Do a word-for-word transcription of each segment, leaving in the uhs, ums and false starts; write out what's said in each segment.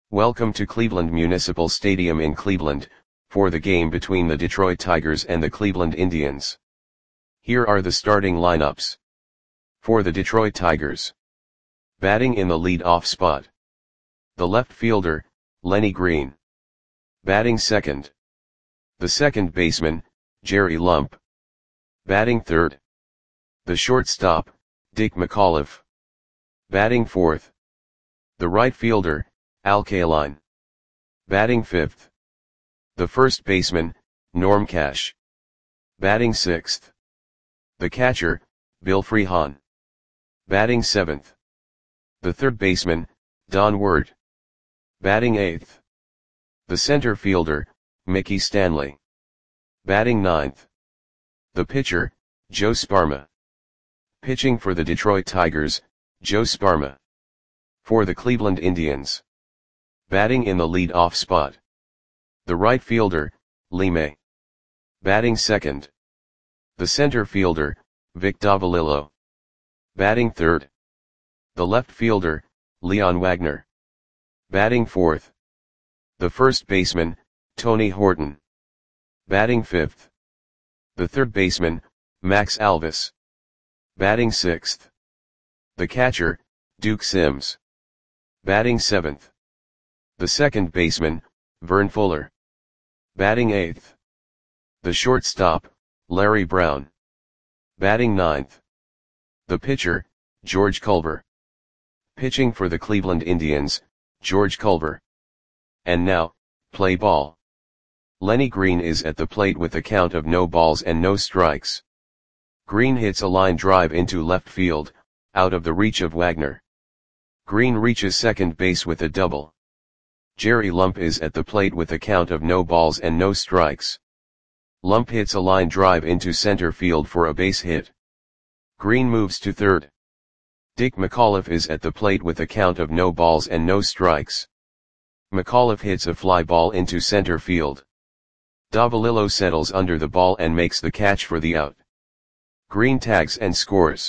Welcome to Cleveland Municipal Stadium in Cleveland, for the game between the Detroit Tigers and the Cleveland Indians. Here are the starting lineups. For the Detroit Tigers. Batting in the lead-off spot. The left fielder, Lenny Green. Batting second. The second baseman, Jerry Lump. Batting third. The shortstop, Dick McAuliffe. Batting fourth. The right fielder, Al Kaline. Batting fifth. The first baseman, Norm Cash. Batting sixth. The catcher, Bill Freehan. Batting seventh. The third baseman, Don Ward. Batting eighth. The center fielder, Mickey Stanley. Batting ninth. The pitcher, Joe Sparma. Pitching for the Detroit Tigers, Joe Sparma. For the Cleveland Indians. Batting in the lead-off spot. The right fielder, Lee May. Batting second. The center fielder, Vic Davalillo. Batting third. The left fielder, Leon Wagner. Batting fourth. The first baseman, Tony Horton. Batting fifth. The third baseman, Max Alvis. Batting sixth. The catcher, Duke Sims. Batting seventh. The second baseman, Vern Fuller. Batting eighth. The shortstop, Larry Brown. Batting ninth. The pitcher, George Culver. Pitching for the Cleveland Indians, George Culver. And now, play ball. Lenny Green is at the plate with a count of no balls and no strikes. Green hits a line drive into left field, out of the reach of Wagner. Green reaches second base with a double. Jerry Lump is at the plate with a count of no balls and no strikes. Lump hits a line drive into center field for a base hit. Green moves to third. Dick McAuliffe is at the plate with a count of no balls and no strikes. McAuliffe hits a fly ball into center field. Davalillo settles under the ball and makes the catch for the out. Green tags and scores.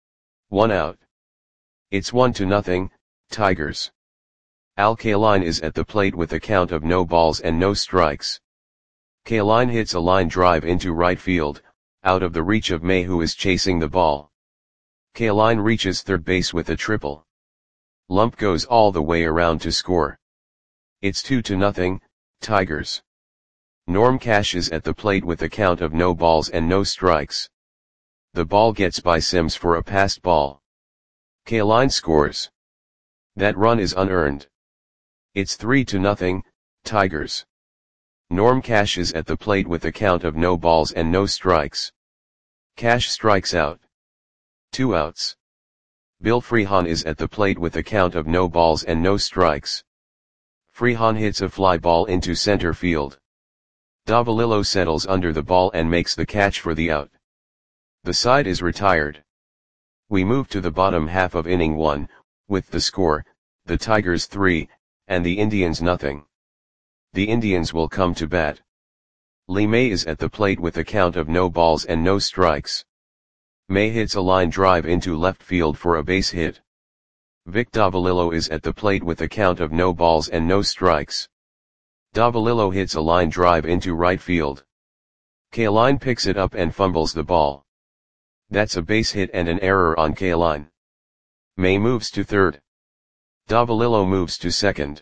One out. It's one to nothing, Tigers. Al Kaline is at the plate with a count of no balls and no strikes. Kaline hits a line drive into right field, out of the reach of May, who is chasing the ball. Kaline reaches third base with a triple. Lump goes all the way around to score. It's two to nothing, Tigers. Norm Cash is at the plate with a count of no balls and no strikes. The ball gets by Sims for a passed ball. Kaline scores. That run is unearned. It's three to nothing, Tigers. Norm Cash is at the plate with a count of no balls and no strikes. Cash strikes out. Two outs. Bill Freehan is at the plate with a count of no balls and no strikes. Freehan hits a fly ball into center field. Davalillo settles under the ball and makes the catch for the out. The side is retired. We move to the bottom half of inning one, with the score, the Tigers three, and the Indians nothing. The Indians will come to bat. Lee May is at the plate with a count of no balls and no strikes. May hits a line drive into left field for a base hit. Vic Davalillo is at the plate with a count of no balls and no strikes. Davalillo hits a line drive into right field. Kaline picks it up and fumbles the ball. That's a base hit and an error on Kaline. May moves to third. Davalillo moves to second.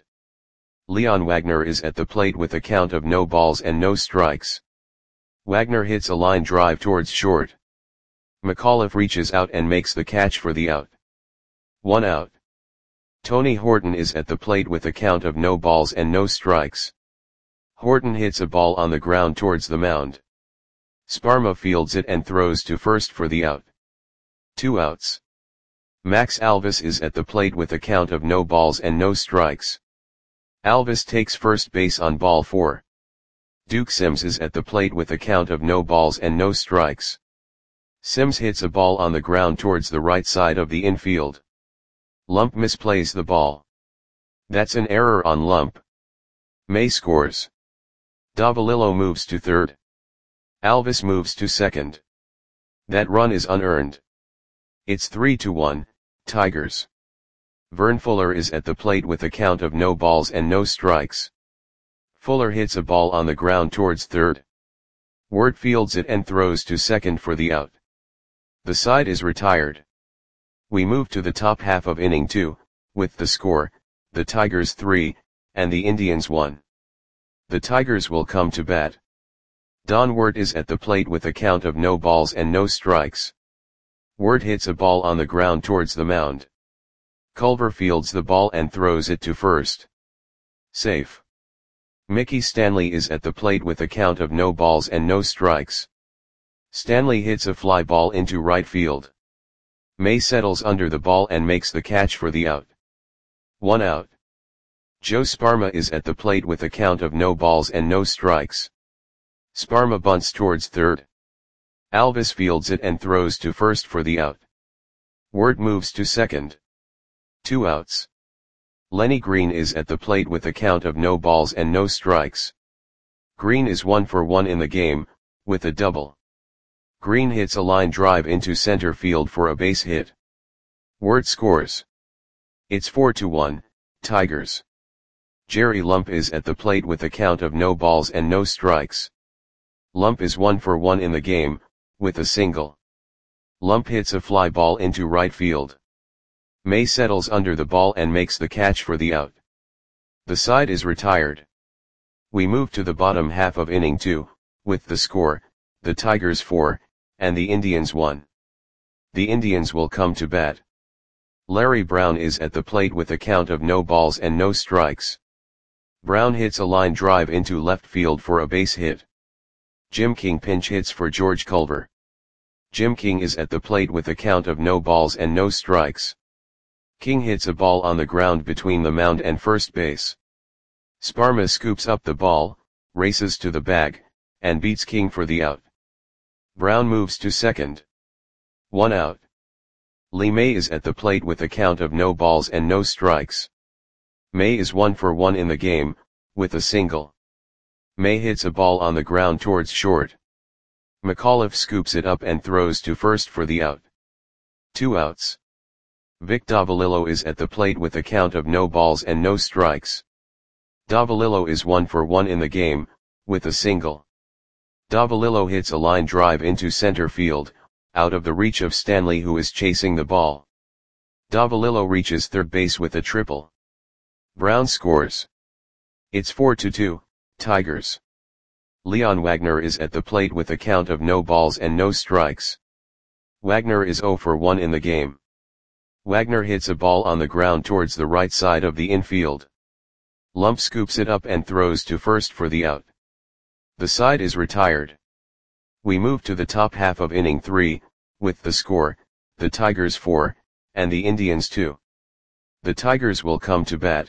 Leon Wagner is at the plate with a count of no balls and no strikes. Wagner hits a line drive towards short. McAuliffe reaches out and makes the catch for the out. One out. Tony Horton is at the plate with a count of no balls and no strikes. Horton hits a ball on the ground towards the mound. Sparma fields it and throws to first for the out. Two outs. Max Alvis is at the plate with a count of no balls and no strikes. Alvis takes first base on ball four. Duke Sims is at the plate with a count of no balls and no strikes. Sims hits a ball on the ground towards the right side of the infield. Lump misplays the ball. That's an error on Lump. May scores. Davalillo moves to third. Alvis moves to second. That run is unearned. It's three to one, Tigers. Vern Fuller is at the plate with a count of no balls and no strikes. Fuller hits a ball on the ground towards third. Wirt fields it and throws to second for the out. The side is retired. We move to the top half of inning two, with the score, the Tigers three, and the Indians one. The Tigers will come to bat. Don Wirt is at the plate with a count of no balls and no strikes. Wirt hits a ball on the ground towards the mound. Culver fields the ball and throws it to first. Safe. Mickey Stanley is at the plate with a count of no balls and no strikes. Stanley hits a fly ball into right field. May settles under the ball and makes the catch for the out. One out. Joe Sparma is at the plate with a count of no balls and no strikes. Sparma bunts towards third. Alvis fields it and throws to first for the out. Wirt moves to second. Two outs. Lenny Green is at the plate with a count of no balls and no strikes. Green is one for one in the game, with a double. Green hits a line drive into center field for a base hit. Wirt scores. It's four to one, Tigers. Jerry Lump is at the plate with a count of no balls and no strikes. Lump is one for one in the game, with a single. Lump hits a fly ball into right field. May settles under the ball and makes the catch for the out. The side is retired. We move to the bottom half of inning two, with the score, the Tigers four, and the Indians one. The Indians will come to bat. Larry Brown is at the plate with a count of no balls and no strikes. Brown hits a line drive into left field for a base hit. Jim King pinch hits for George Culver. Jim King is at the plate with a count of no balls and no strikes. King hits a ball on the ground between the mound and first base. Sparma scoops up the ball, races to the bag, and beats King for the out. Brown moves to second. One out. Lee May is at the plate with a count of no balls and no strikes. May is one for one in the game, with a single. May hits a ball on the ground towards short. McAuliffe scoops it up and throws to first for the out. Two outs. Vic Davalillo is at the plate with a count of no balls and no strikes. Davalillo is one for one in the game, with a single. Davalillo hits a line drive into center field, out of the reach of Stanley who is chasing the ball. Davalillo reaches third base with a triple. Brown scores. It's four to two, Tigers. Leon Wagner is at the plate with a count of no balls and no strikes. Wagner is zero for one in the game. Wagner hits a ball on the ground towards the right side of the infield. Lump scoops it up and throws to first for the out. The side is retired. We move to the top half of inning three, with the score, the Tigers four, and the Indians two. The Tigers will come to bat.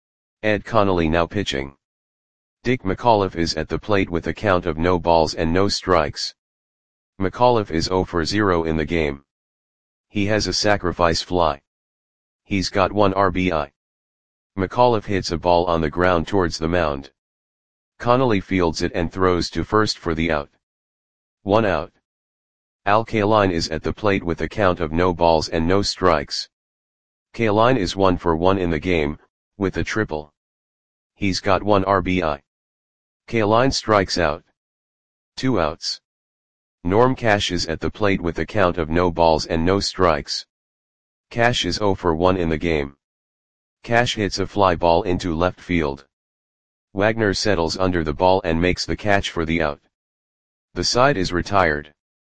Ed Connolly now pitching. Dick McAuliffe is at the plate with a count of no balls and no strikes. McAuliffe is zero for zero in the game. He has a sacrifice fly. He's got one R B I. McAuliffe hits a ball on the ground towards the mound. Connolly fields it and throws to first for the out. One out. Al Kaline is at the plate with a count of no balls and no strikes. Kaline is one for one in the game, with a triple. He's got one R B I. Kaline strikes out. Two outs. Norm Cash is at the plate with a count of no balls and no strikes. Cash is zero for one in the game. Cash hits a fly ball into left field. Wagner settles under the ball and makes the catch for the out. The side is retired.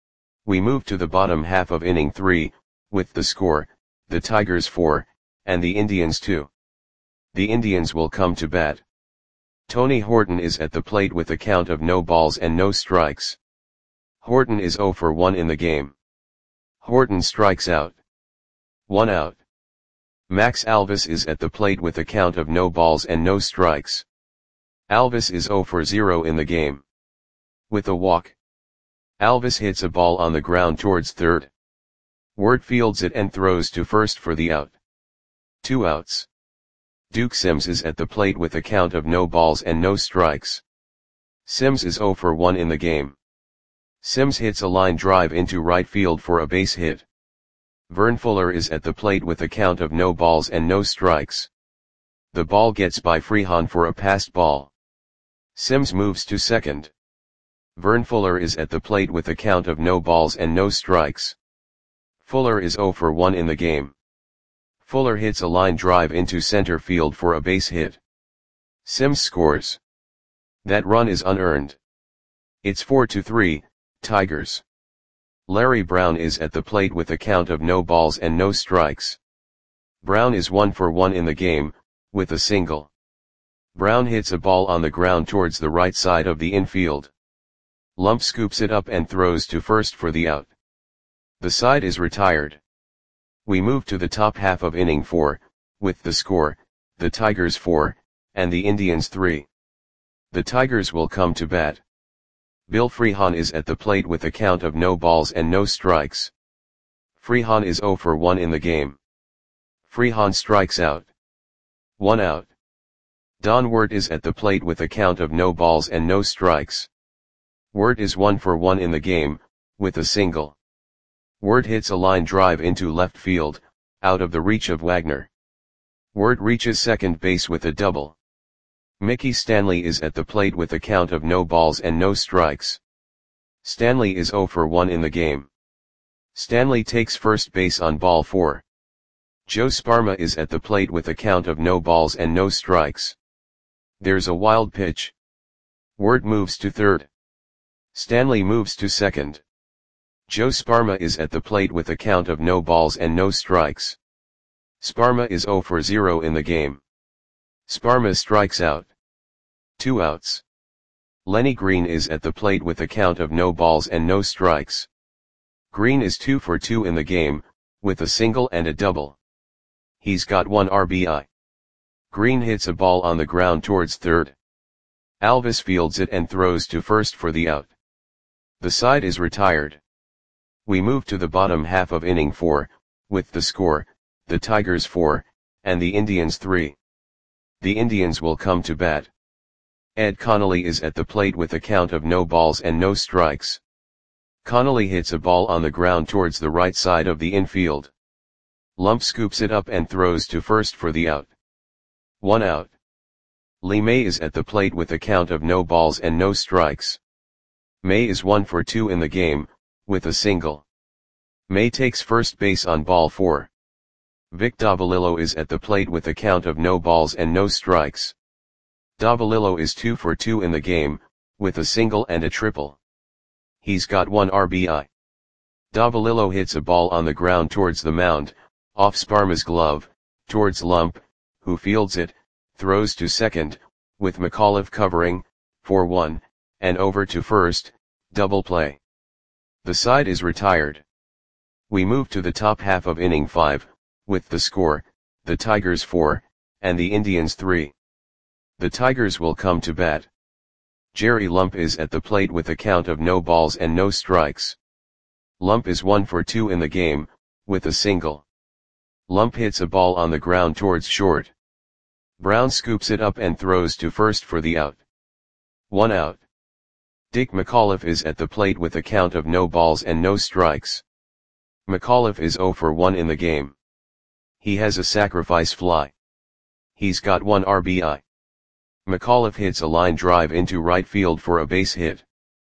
We move to the bottom half of inning three, with the score, the Tigers four, and the Indians two. The Indians will come to bat. Tony Horton is at the plate with a count of no balls and no strikes. Horton is zero for one in the game. Horton strikes out. One out. Max Alvis is at the plate with a count of no balls and no strikes. Alvis is zero for zero in the game. With a walk. Alvis hits a ball on the ground towards third. Wirt fields it and throws to first for the out. Two outs. Duke Sims is at the plate with a count of no balls and no strikes. Sims is zero for one in the game. Sims hits a line drive into right field for a base hit. Vern Fuller is at the plate with a count of no balls and no strikes. The ball gets by Freehan for a passed ball. Sims moves to second. Vern Fuller is at the plate with a count of no balls and no strikes. Fuller is zero for one in the game. Fuller hits a line drive into center field for a base hit. Sims scores. That run is unearned. It's four to three, Tigers. Larry Brown is at the plate with a count of no balls and no strikes. Brown is one for one in the game, with a single. Brown hits a ball on the ground towards the right side of the infield. Lump scoops it up and throws to first for the out. The side is retired. We move to the top half of inning four, with the score, the Tigers four, and the Indians three. The Tigers will come to bat. Bill Freehan is at the plate with a count of no balls and no strikes. Freehan is zero for one in the game. Freehan strikes out. One out. Don Wirt is at the plate with a count of no balls and no strikes. Wirt is one for one in the game, with a single. Wirt hits a line drive into left field, out of the reach of Wagner. Wirt reaches second base with a double. Mickey Stanley is at the plate with a count of no balls and no strikes. Stanley is zero for one in the game. Stanley takes first base on ball four. Joe Sparma is at the plate with a count of no balls and no strikes. There's a wild pitch. Wirt moves to third. Stanley moves to second. Joe Sparma is at the plate with a count of no balls and no strikes. Sparma is zero for zero in the game. Sparma strikes out. Two outs. Lenny Green is at the plate with a count of no balls and no strikes. Green is two for two in the game, with a single and a double. He's got one R B I. Green hits a ball on the ground towards third. Alvis fields it and throws to first for the out. The side is retired. We move to the bottom half of inning four, with the score, the Tigers four, and the Indians three. The Indians will come to bat. Ed Connolly is at the plate with a count of no balls and no strikes. Connolly hits a ball on the ground towards the right side of the infield. Lump scoops it up and throws to first for the out. One out. Lee May is at the plate with a count of no balls and no strikes. May is one for two in the game, with a single. May takes first base on ball four. Vic Davalillo is at the plate with a count of no balls and no strikes. Davalillo is two for two in the game, with a single and a triple. He's got one R B I. Davalillo hits a ball on the ground towards the mound, off Sparma's glove, towards Lump, who fields it, throws to second, with McAuliffe covering, four one, and over to first, double play. The side is retired. We move to the top half of inning five, with the score, the Tigers four, and the Indians three. The Tigers will come to bat. Jerry Lump is at the plate with a count of no balls and no strikes. Lump is one for two in the game, with a single. Lump hits a ball on the ground towards short. Brown scoops it up and throws to first for the out. One out. Dick McAuliffe is at the plate with a count of no balls and no strikes. McAuliffe is zero for one in the game. He has a sacrifice fly. He's got one R B I. McAuliffe hits a line drive into right field for a base hit.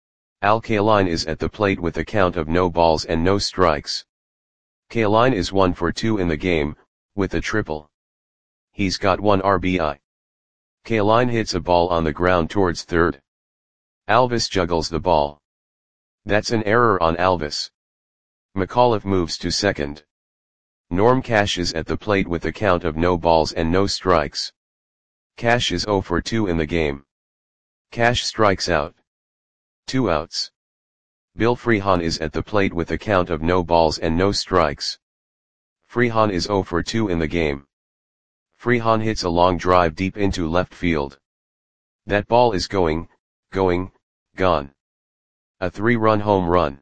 Al Kaline is at the plate with a count of no balls and no strikes. Kaline is one for two in the game, with a triple. He's got one R B I. Kaline hits a ball on the ground towards third. Alvis juggles the ball. That's an error on Alvis. McAuliffe moves to second. Norm Cash is at the plate with a count of no balls and no strikes. Cash is zero for two in the game. Cash strikes out. Two outs. Bill Freehan is at the plate with a count of no balls and no strikes. Freehan is zero for two in the game. Freehan hits a long drive deep into left field. That ball is going, going, gone. A three-run home run.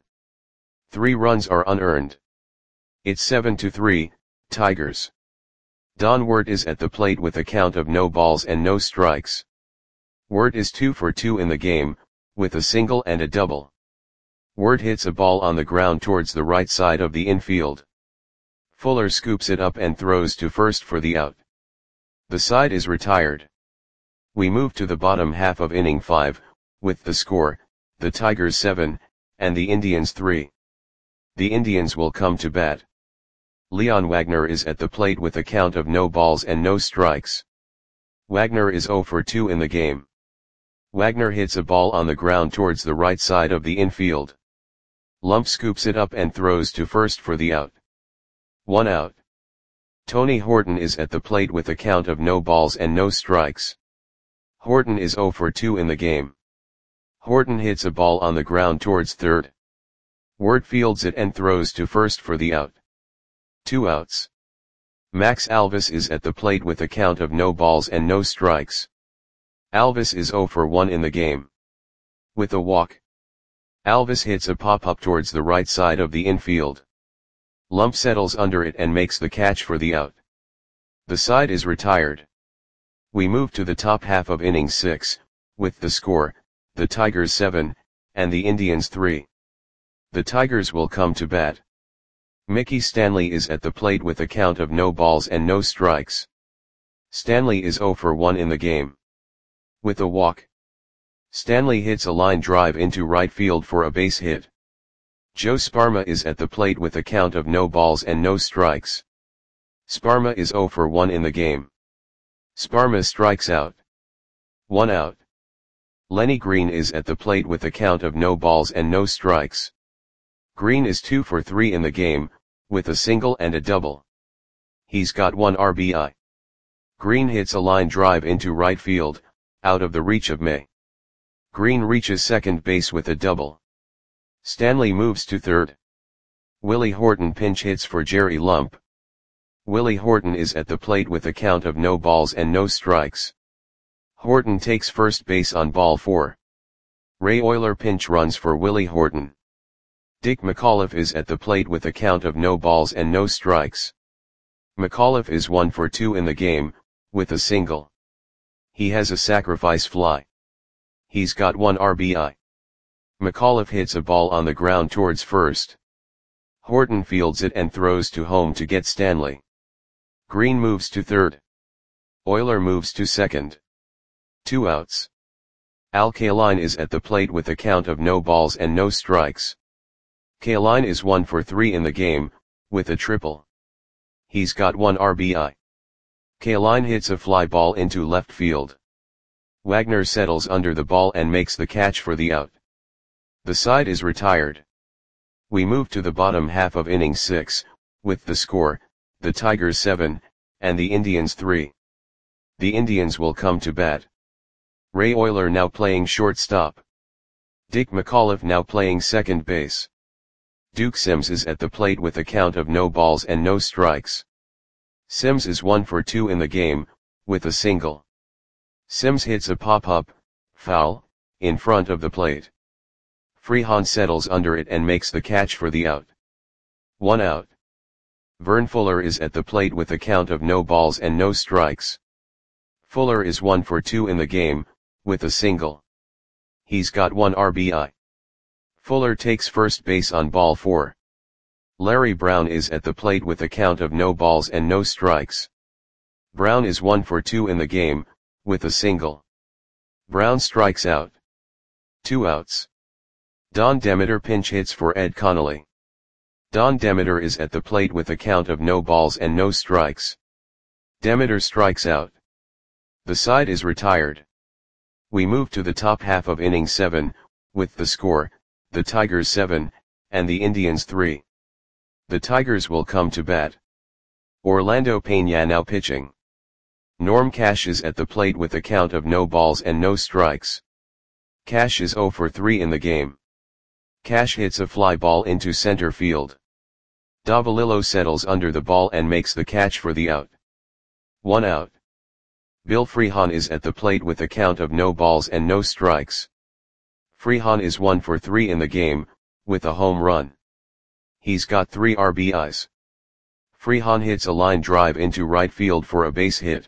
Three runs are unearned. It's seven to three, Tigers. Don Wirt is at the plate with a count of no balls and no strikes. Wirt is two for two in the game, with a single and a double. Wirt hits a ball on the ground towards the right side of the infield. Fuller scoops it up and throws to first for the out. The side is retired. We move to the bottom half of inning five, with the score, the Tigers seven, and the Indians three. The Indians will come to bat. Leon Wagner is at the plate with a count of no balls and no strikes. Wagner is zero for two in the game. Wagner hits a ball on the ground towards the right side of the infield. Lump scoops it up and throws to first for the out. One out. Tony Horton is at the plate with a count of no balls and no strikes. Horton is zero for two in the game. Horton hits a ball on the ground towards third. Ward fields it and throws to first for the out. Two outs. Max Alvis is at the plate with a count of no balls and no strikes. Alvis is zero for one in the game. With a walk. Alvis hits a pop-up towards the right side of the infield. Lump settles under it and makes the catch for the out. The side is retired. We move to the top half of inning six, with the score, the Tigers seven, and the Indians three. The Tigers will come to bat. Mickey Stanley is at the plate with a count of no balls and no strikes. Stanley is zero for one in the game. With a walk. Stanley hits a line drive into right field for a base hit. Joe Sparma is at the plate with a count of no balls and no strikes. Sparma is zero for one in the game. Sparma strikes out. One out. Lenny Green is at the plate with a count of no balls and no strikes. Green is two for three in the game, with a single and a double. He's got one R B I. Green hits a line drive into right field, out of the reach of May. Green reaches second base with a double. Stanley moves to third. Willie Horton pinch hits for Jerry Lump. Willie Horton is at the plate with a count of no balls and no strikes. Horton takes first base on ball four. Ray Oyler pinch runs for Willie Horton. Dick McAuliffe is at the plate with a count of no balls and no strikes. McAuliffe is one for two in the game, with a single. He has a sacrifice fly. He's got one R B I. McAuliffe hits a ball on the ground towards first. Horton fields it and throws to home to get Stanley. Green moves to third. Oyler moves to second. Two outs. Al Kaline is at the plate with a count of no balls and no strikes. Kaline is one for three in the game, with a triple. He's got one R B I. Kaline hits a fly ball into left field. Wagner settles under the ball and makes the catch for the out. The side is retired. We move to the bottom half of inning six, with the score, the Tigers seven, and the Indians three. The Indians will come to bat. Ray Oyler now playing shortstop. Dick McAuliffe now playing second base. Duke Sims is at the plate with a count of no balls and no strikes. Sims is one for two in the game, with a single. Sims hits a pop-up, foul, in front of the plate. Freehan settles under it and makes the catch for the out. One out. Vern Fuller is at the plate with a count of no balls and no strikes. Fuller is one for two in the game, with a single. He's got one R B I. Fuller takes first base on ball four. Larry Brown is at the plate with a count of no balls and no strikes. Brown is one for two in the game, with a single. Brown strikes out. Two outs. Don Demeter pinch hits for Ed Connolly. Don Demeter is at the plate with a count of no balls and no strikes. Demeter strikes out. The side is retired. We move to the top half of inning seven, with the score, the Tigers seven, and the Indians three. The Tigers will come to bat. Orlando Peña now pitching. Norm Cash is at the plate with a count of no balls and no strikes. Cash is zero for three in the game. Cash hits a fly ball into center field. Davalillo settles under the ball and makes the catch for the out. One out. Bill Freehan is at the plate with a count of no balls and no strikes. Freehan is one for three in the game, with a home run. He's got three R B Is. Freehan hits a line drive into right field for a base hit.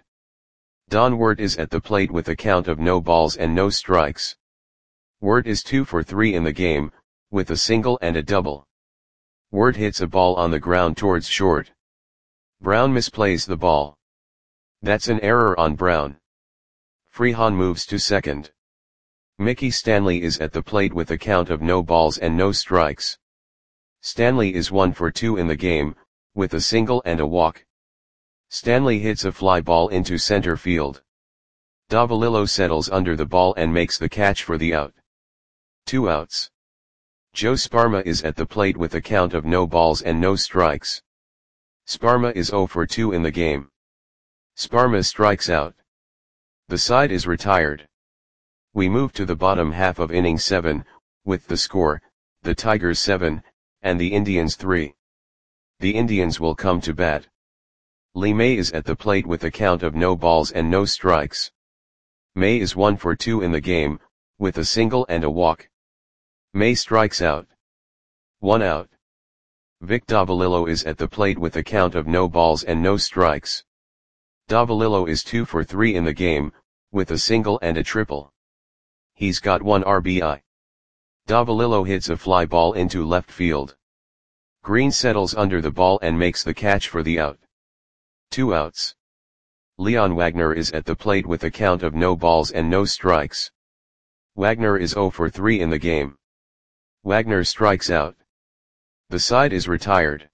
Don Wirt is at the plate with a count of no balls and no strikes. Wirt is two for three in the game, with a single and a double. Wirt hits a ball on the ground towards short. Brown misplays the ball. That's an error on Brown. Freehan moves to second. Mickey Stanley is at the plate with a count of no balls and no strikes. Stanley is one for two in the game, with a single and a walk. Stanley hits a fly ball into center field. Davalillo settles under the ball and makes the catch for the out. Two outs. Joe Sparma is at the plate with a count of no balls and no strikes. Sparma is zero for two in the game. Sparma strikes out. The side is retired. We move to the bottom half of inning seven, with the score, the Tigers seven, and the Indians three. The Indians will come to bat. Lee May is at the plate with a count of no balls and no strikes. May is one for two in the game, with a single and a walk. May strikes out. One out. Vic Davalillo is at the plate with a count of no balls and no strikes. Davalillo is two for three in the game, with a single and a triple. He's got one R B I. Davalillo hits a fly ball into left field. Green settles under the ball and makes the catch for the out. Two outs. Leon Wagner is at the plate with a count of no balls and no strikes. Wagner is zero for three in the game. Wagner strikes out. The side is retired.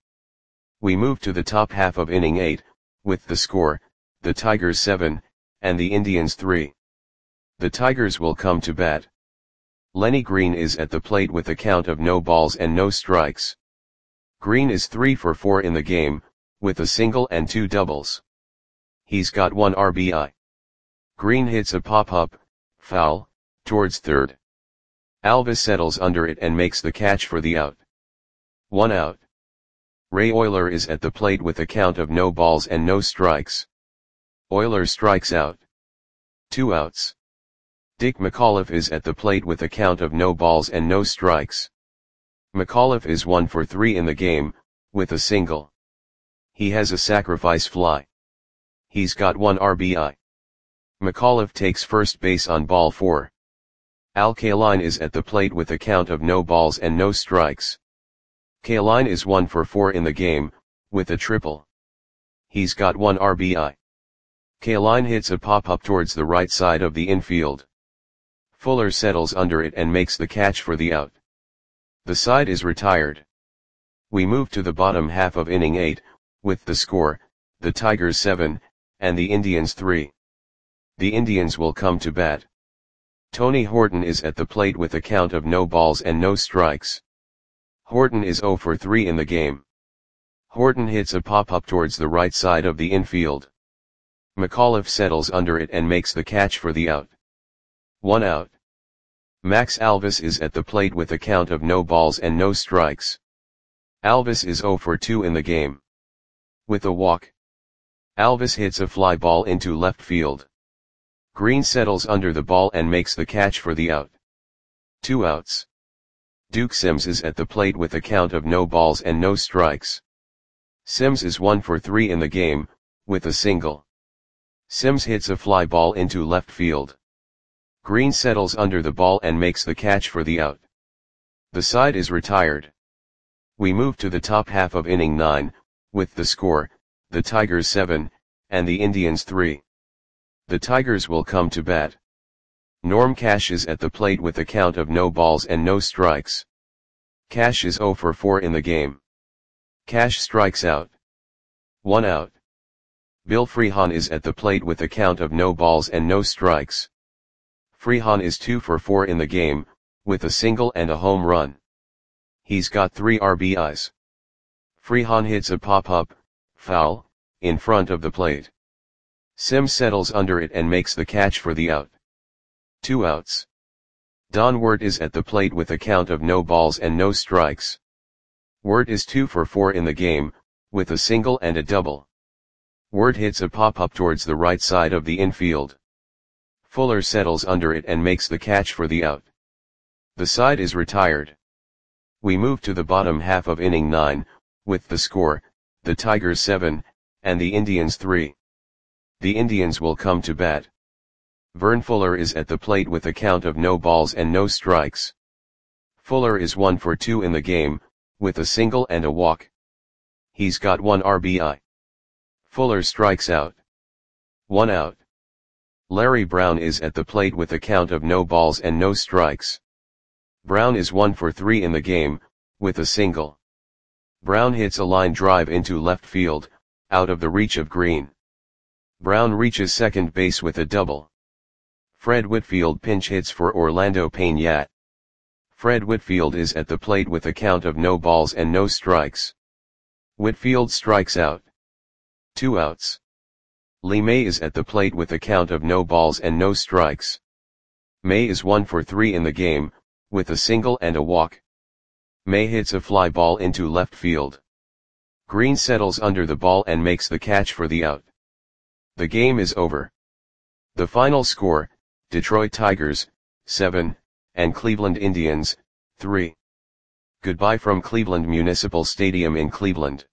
We move to the top half of inning eight, with the score, the Tigers seven, and the Indians three. The Tigers will come to bat. Lenny Green is at the plate with a count of no balls and no strikes. Green is three for four in the game, with a single and two doubles. He's got one R B I. Green hits a pop-up, foul, towards third. Alvis settles under it and makes the catch for the out. One out. Ray Oyler is at the plate with a count of no balls and no strikes. Oyler strikes out. Two outs. Dick McAuliffe is at the plate with a count of no balls and no strikes. McAuliffe is one for three in the game, with a single. He has a sacrifice fly. He's got one R B I. McAuliffe takes first base on ball four. Al Kaline is at the plate with a count of no balls and no strikes. Kaline is one for four in the game, with a triple. He's got one R B I. Kaline hits a pop-up towards the right side of the infield. Fuller settles under it and makes the catch for the out. The side is retired. We move to the bottom half of inning eight, with the score, the Tigers seven, and the Indians three. The Indians will come to bat. Tony Horton is at the plate with a count of no balls and no strikes. Horton is zero for three in the game. Horton hits a pop-up towards the right side of the infield. McAuliffe settles under it and makes the catch for the out. One out. Max Alvis is at the plate with a count of no balls and no strikes. Alvis is zero for two in the game. With a walk. Alvis hits a fly ball into left field. Green settles under the ball and makes the catch for the out. Two outs. Duke Sims is at the plate with a count of no balls and no strikes. Sims is one for three in the game, with a single. Sims hits a fly ball into left field. Green settles under the ball and makes the catch for the out. The side is retired. We move to the top half of inning nine, with the score, the Tigers seven, and the Indians three. The Tigers will come to bat. Norm Cash is at the plate with a count of no balls and no strikes. Cash is zero for four in the game. Cash strikes out. One out. Bill Freehan is at the plate with a count of no balls and no strikes. Freehan is two for four in the game, with a single and a home run. He's got three R B Is. Freehan hits a pop-up, foul, in front of the plate. Sims settles under it and makes the catch for the out. Two outs. Don Wirt is at the plate with a count of no balls and no strikes. Wirt is two for four in the game, with a single and a double. Wirt hits a pop-up towards the right side of the infield. Fuller settles under it and makes the catch for the out. The side is retired. We move to the bottom half of inning nine, with the score, the Tigers seven, and the Indians three. The Indians will come to bat. Vern Fuller is at the plate with a count of no balls and no strikes. Fuller is one for two in the game, with a single and a walk. He's got one R B I. Fuller strikes out. One out. Larry Brown is at the plate with a count of no balls and no strikes. Brown is one for three in the game, with a single. Brown hits a line drive into left field, out of the reach of Green. Brown reaches second base with a double. Fred Whitfield pinch hits for Orlando Peña. Fred Whitfield is at the plate with a count of no balls and no strikes. Whitfield strikes out. Two outs. Lee May is at the plate with a count of no balls and no strikes. May is one for three in the game, with a single and a walk. May hits a fly ball into left field. Green settles under the ball and makes the catch for the out. The game is over. The final score, Detroit Tigers, seven, and Cleveland Indians, three. Goodbye from Cleveland Municipal Stadium in Cleveland.